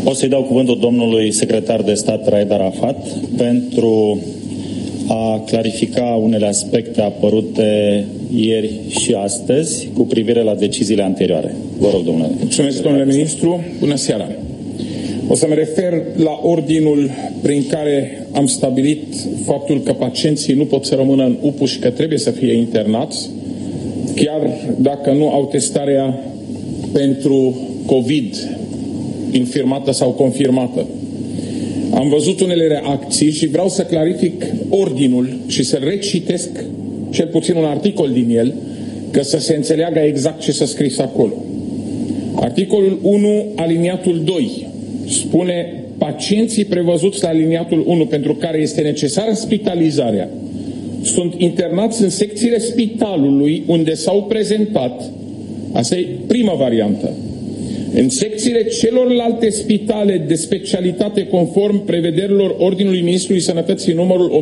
O să-i dau cuvântul domnului secretar de stat Raed Arafat pentru a clarifica unele aspecte apărute ieri și astăzi cu privire la deciziile anterioare. Vă rog, domnule. Mulțumesc, domnule ministru. Bună seara. O să mă refer la ordinul prin care am stabilit faptul că pacienții nu pot să rămână în UPU și că trebuie să fie internați, chiar dacă nu au testarea pentru COVID infirmată sau confirmată. Am văzut unele reacții și vreau să clarific ordinul și să recitesc cel puțin un articol din el, că să se înțeleagă exact ce s-a scris acolo. Articolul 1, aliniatul 2, spune: pacienții prevăzuți la aliniatul 1 pentru care este necesară spitalizarea sunt internați în secțiile spitalului unde s-au prezentat, asta e prima variantă, în secțiile celorlalte spitale de specialitate conform prevederilor Ordinului Ministrului Sănătății numărul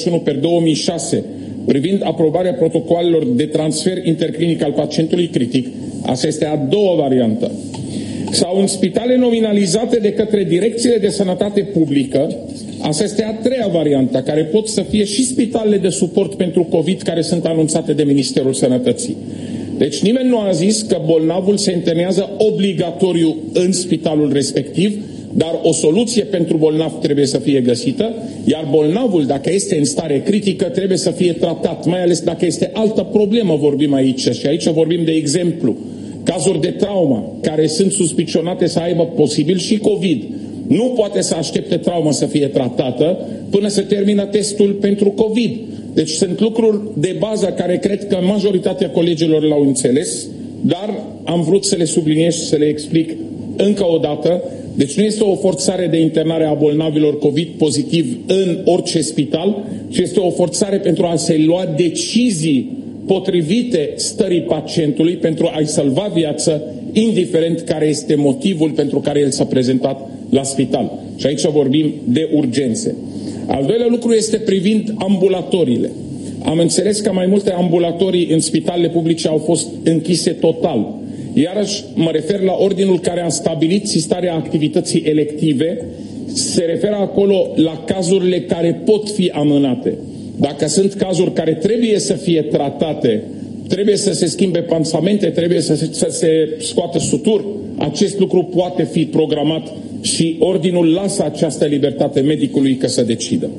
1091/2006 privind aprobarea protocoalelor de transfer interclinic al pacientului critic, asta este a doua variantă, sau în spitale nominalizate de către direcțiile de sănătate publică, asta este a treia variantă, care pot să fie și spitalele de suport pentru COVID care sunt anunțate de Ministerul Sănătății. Deci nimeni nu a zis că bolnavul se internează obligatoriu în spitalul respectiv, dar o soluție pentru bolnav trebuie să fie găsită, iar bolnavul, dacă este în stare critică, trebuie să fie tratat, mai ales dacă este altă problemă, vorbim aici. Și aici vorbim de exemplu, cazuri de traumă care sunt suspicionate să aibă posibil și COVID. Nu poate să aștepte trauma să fie tratată până se termină testul pentru COVID. Deci sunt lucruri de bază care cred că majoritatea colegilor l-au înțeles, dar am vrut să le subliniez și să le explic încă o dată. Deci nu este o forțare de internare a bolnavilor COVID pozitiv în orice spital, ci este o forțare pentru a se lua decizii potrivite stării pacientului pentru a-i salva viața, indiferent care este motivul pentru care el s-a prezentat la spital. Și aici vorbim de urgențe. Al doilea lucru este privind ambulatoriile. Am înțeles că mai multe ambulatorii în spitalele publice au fost închise total. Iarăși mă refer la ordinul care a stabilit sistarea activității elective. Se referă acolo la cazurile care pot fi amânate. Dacă sunt cazuri care trebuie să fie tratate, trebuie să se schimbe pansamente, trebuie să se scoată suturi, acest lucru poate fi programat și ordinul lasă această libertate medicului că să decidă.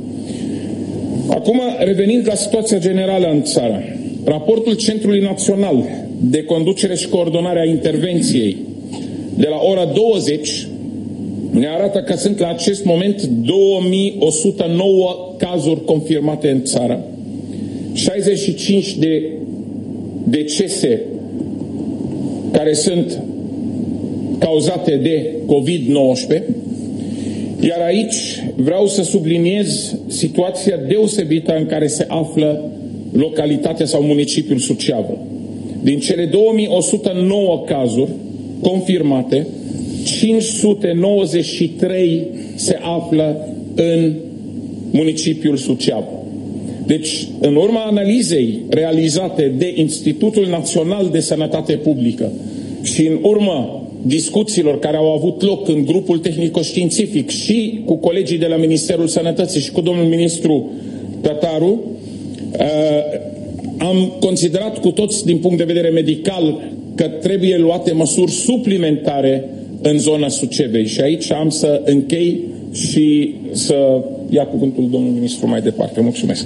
Acum, revenind la situația generală în țară, raportul Centrului Național de Conducere și Coordonare a Intervenției de la ora 20 ne arată că sunt la acest moment 2109 cazuri confirmate în țară, 65 de decese care sunt cauzate de COVID-19, iar aici vreau să subliniez situația deosebită în care se află localitatea sau municipiul Suceava. Din cele 2109 cazuri confirmate, 593 se află în municipiul Suceava. Deci, în urma analizei realizate de Institutul Național de Sănătate Publică și în urma discuțiilor care au avut loc în grupul tehnico-științific și cu colegii de la Ministerul Sănătății și cu domnul ministru Tătaru, am considerat cu toți din punct de vedere medical că trebuie luate măsuri suplimentare în zona Sucevei. Și aici am să închei și să ia cuvântul domnul ministru mai departe. Mulțumesc.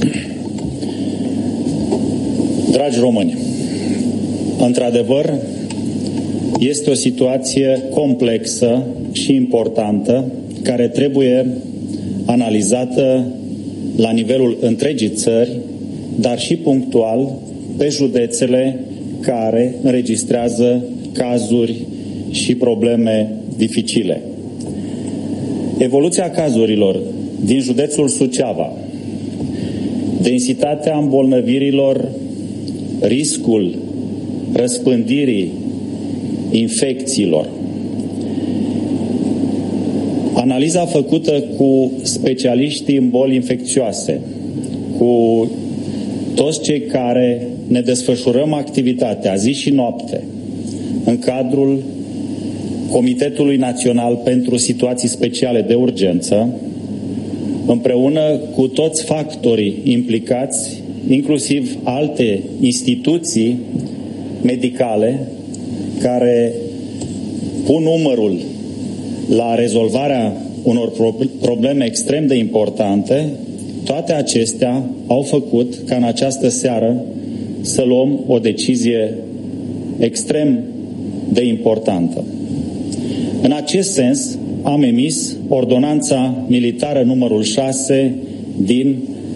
Dragi români, într-adevăr, este o situație complexă și importantă care trebuie analizată la nivelul întregii țări, dar și punctual pe județele care înregistrează cazuri și probleme dificile. Evoluția cazurilor din județul Suceava, densitatea îmbolnăvirilor, riscul răspândirii infecțiilor, analiza făcută cu specialiștii în boli infecțioase, cu toți cei care ne desfășurăm activitatea zi și noapte în cadrul Comitetului Național pentru Situații Speciale de Urgență, împreună cu toți factorii implicați, inclusiv alte instituții medicale care pun numărul la rezolvarea unor probleme extrem de importante, toate acestea au făcut ca în această seară să luăm o decizie extrem de importantă. În acest sens, am emis ordonanța militară numărul 6 din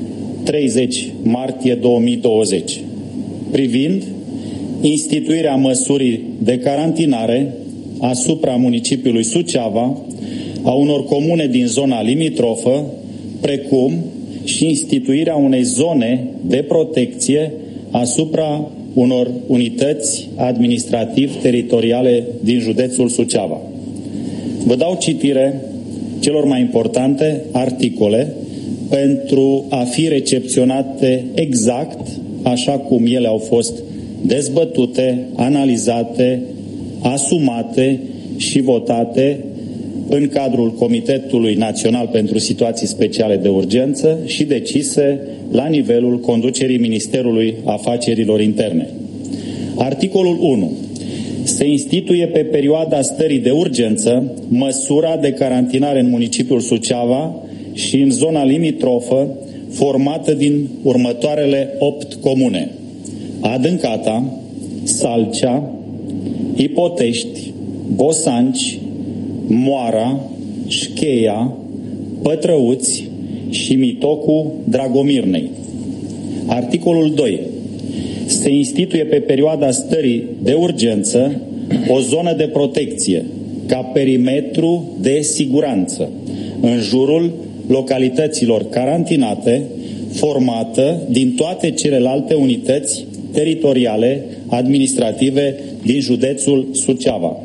30 martie 2020, privind instituirea măsurii de carantinare asupra municipiului Suceava, a unor comune din zona limitrofă, precum și instituirea unei zone de protecție asupra unor unități administrativ-teritoriale din județul Suceava. Vă dau citire celor mai importante articole pentru a fi recepționate exact așa cum ele au fost dezbătute, analizate, asumate și votate în cadrul Comitetului Național pentru Situații Speciale de Urgență și decise la nivelul conducerii Ministerului Afacerilor Interne. Articolul 1. Se instituie pe perioada stării de urgență măsura de carantinare în municipiul Suceava și în zona limitrofă formată din următoarele 8 comune: Adâncata, Salcea, Ipotești, Bosanci, Moara, Șcheia, Pătrăuți și Mitocu Dragomirnei. Articolul 2. Se instituie pe perioada stării de urgență o zonă de protecție ca perimetru de siguranță în jurul localităților carantinate, formată din toate celelalte unități teritoriale administrative din județul Suceava.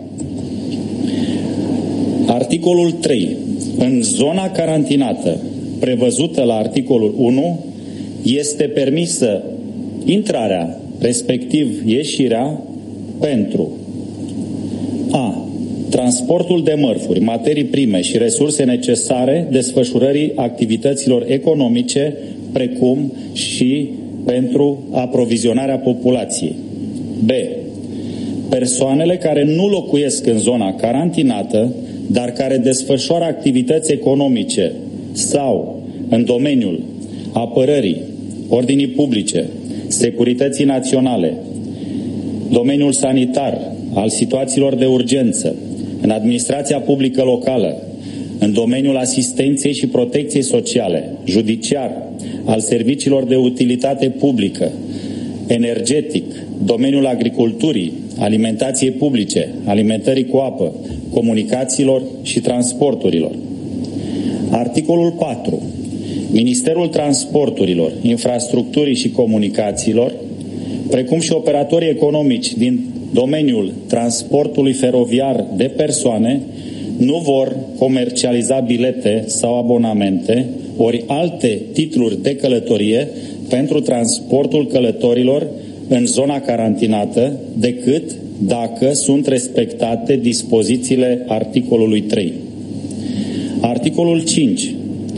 Articolul 3. În zona carantinată prevăzută la articolul 1 este permisă intrarea, respectiv ieșirea, pentru a. transportul de mărfuri, materii prime și resurse necesare desfășurării activităților economice, precum și pentru aprovizionarea populației. B. Persoanele care nu locuiesc în zona carantinată, dar care desfășoară activități economice sau în domeniul apărării, ordinii publice, securității naționale, domeniul sanitar, al situațiilor de urgență, în administrația publică locală, în domeniul asistenței și protecției sociale, judiciar, al serviciilor de utilitate publică, energetic, domeniul agriculturii, alimentației publice, alimentării cu apă, comunicațiilor și transporturilor. Articolul 4. Ministerul Transporturilor, Infrastructurii și Comunicațiilor, precum și operatorii economici din domeniul transportului feroviar de persoane, nu vor comercializa bilete sau abonamente ori alte titluri de călătorie pentru transportul călătorilor în zona carantinată, decât dacă sunt respectate dispozițiile articolului 3. Articolul 5.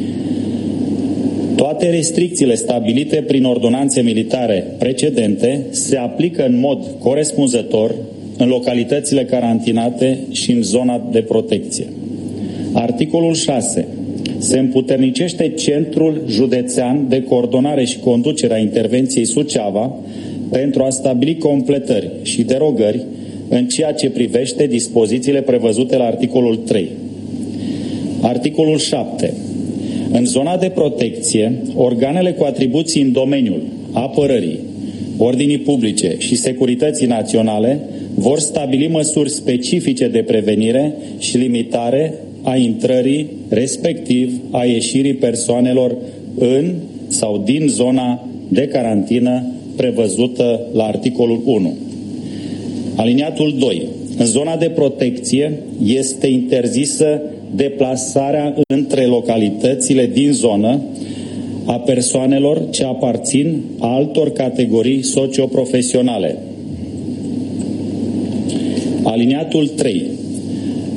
Toate restricțiile stabilite prin ordonanțe militare precedente se aplică în mod corespunzător în localitățile carantinate și în zona de protecție. Articolul 6. Se împuternicește Centrul Județean de Coordonare și Conducere a Intervenției Suceava pentru a stabili completări și derogări în ceea ce privește dispozițiile prevăzute la articolul 3. Articolul 7. În zona de protecție, organele cu atribuții în domeniul apărării, ordinii publice și securității naționale vor stabili măsuri specifice de prevenire și limitare a intrării, respectiv a ieșirii persoanelor în sau din zona de carantină prevăzută la articolul 1. Aliniatul 2. În zona de protecție este interzisă deplasarea între localitățile din zonă a persoanelor ce aparțin altor categorii socioprofesionale. Aliniatul 3.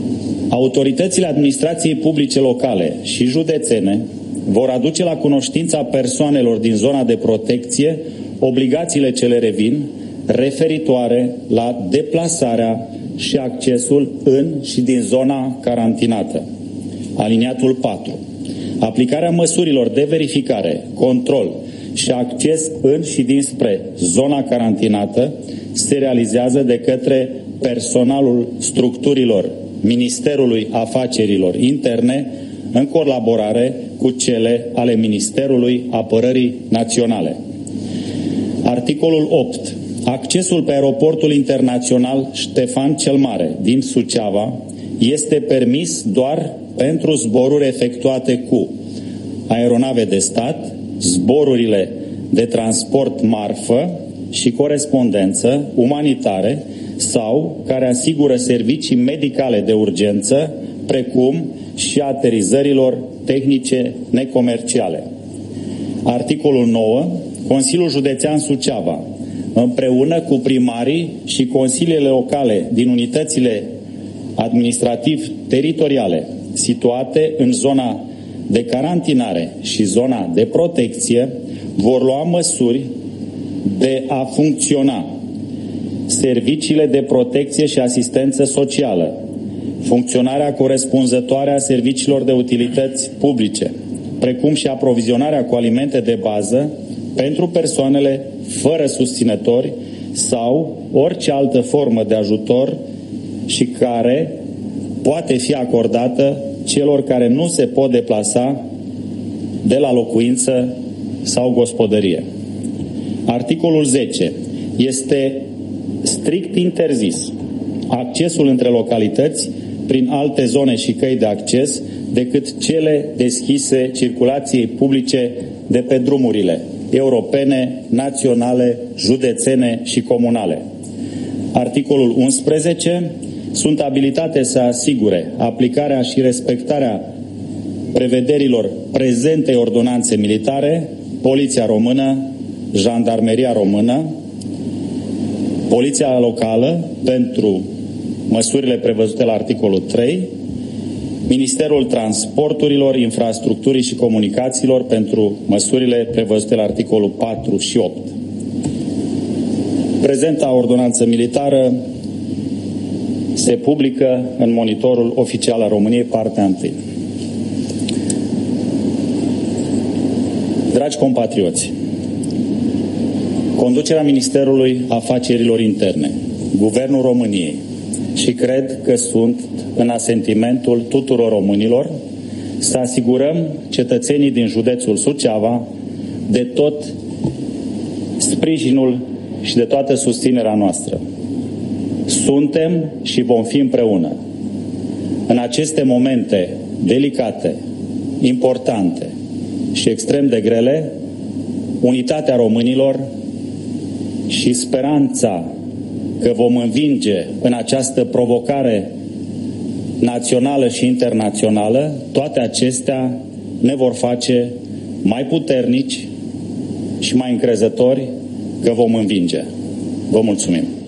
Autoritățile administrației publice locale și județene vor aduce la cunoștința persoanelor din zona de protecție obligațiile ce le revin referitoare la deplasarea și accesul în și din zona carantinată. Aliniatul 4. Aplicarea măsurilor de verificare, control și acces în și dinspre zona carantinată se realizează de către personalul structurilor Ministerului Afacerilor Interne în colaborare cu cele ale Ministerului Apărării Naționale. Articolul 8. Accesul pe aeroportul internațional Ștefan cel Mare din Suceava este permis doar pentru zboruri efectuate cu aeronave de stat, zborurile de transport marfă și corespondență umanitare sau care asigură servicii medicale de urgență, precum și aterizărilor tehnice necomerciale. Articolul 9. Consiliul Județean Suceava, împreună cu primarii și consiliile locale din unitățile administrativ-teritoriale situate în zona de carantinare și zona de protecție, vor lua măsuri de a funcționa serviciile de protecție și asistență socială, funcționarea corespunzătoare a serviciilor de utilități publice, precum și aprovizionarea cu alimente de bază pentru persoanele fără susținători sau orice altă formă de ajutor și care poate fi acordată celor care nu se pot deplasa de la locuință sau gospodărie. Articolul 10. Este strict interzis accesul între localități prin alte zone și căi de acces decât cele deschise circulației publice de pe drumurile europene, naționale, județene și comunale. Articolul 11. Sunt abilitate să asigure aplicarea și respectarea prevederilor prezentei ordonanțe militare, Poliția Română, Jandarmeria Română, Poliția Locală pentru măsurile prevăzute la articolul 3, Ministerul Transporturilor, Infrastructurii și Comunicațiilor pentru măsurile prevăzute la articolul 4 și 8. Prezenta ordonanță militară se publică în Monitorul Oficial al României, partea 1. Dragi compatrioți, conducerea Ministerului Afacerilor Interne, Guvernul României și cred că sunt în asentimentul tuturor românilor să asigurăm cetățenii din județul Suceava de tot sprijinul și de toată susținerea noastră. Suntem și vom fi împreună. În aceste momente delicate, importante și extrem de grele, unitatea românilor și speranța că vom învinge în această provocare națională și internațională, toate acestea ne vor face mai puternici și mai încrezători că vom învinge. Vă mulțumim!